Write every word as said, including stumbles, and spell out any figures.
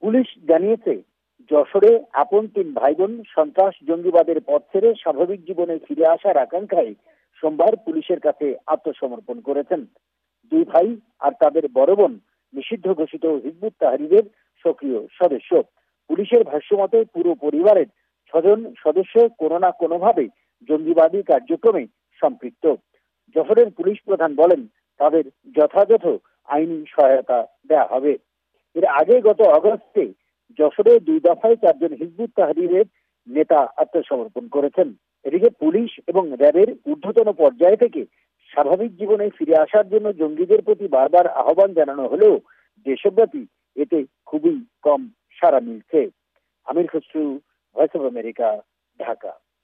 Police জানিয়েছে, যশোরে আপন তিন ভাই বোন সন্ত্রাস জঙ্গিবাদের পথ ছেড়ে স্বাভাবিক জীবনে ফিরে আসার আকাঙ্ক্ষায় সোমবার পুলিশের কাছে আত্মসমর্পণ করেছেন। দুই ভাই আর তাদের বড় বোন নিষিদ্ধ ঘোষিত হিজবুত তাহরীরের সক্রিয় সদস্য। পুলিশের ভাষ্যমতে পুরো পরিবারের ছজন সদস্য কোনো না কোনোভাবে জঙ্গিবাদী কার্যক্রমে সম্পৃক্ত। যশোরের পুলিশ প্রধান বলেন, তাদের যথাযথ আইনি সহায়তা দেওয়া হবে। এর আগে গত আগস্টে যশোরে দুই দফায় চারজন হিজবুত তাহরীরের নেতা আত্মসমর্পণ করেছেন। এদিকে পুলিশ এবং র্যাবের ঊর্ধ্বতন পর্যায় থেকে স্বাভাবিক জীবনে ফিরে আসার জন্য জঙ্গিদের প্রতি বারবার আহ্বান জানানো হলেও দেশব্যাপী এতে খুবই কম সাড়া মিলছে। Amir Khasru, voice of America, Dhaka.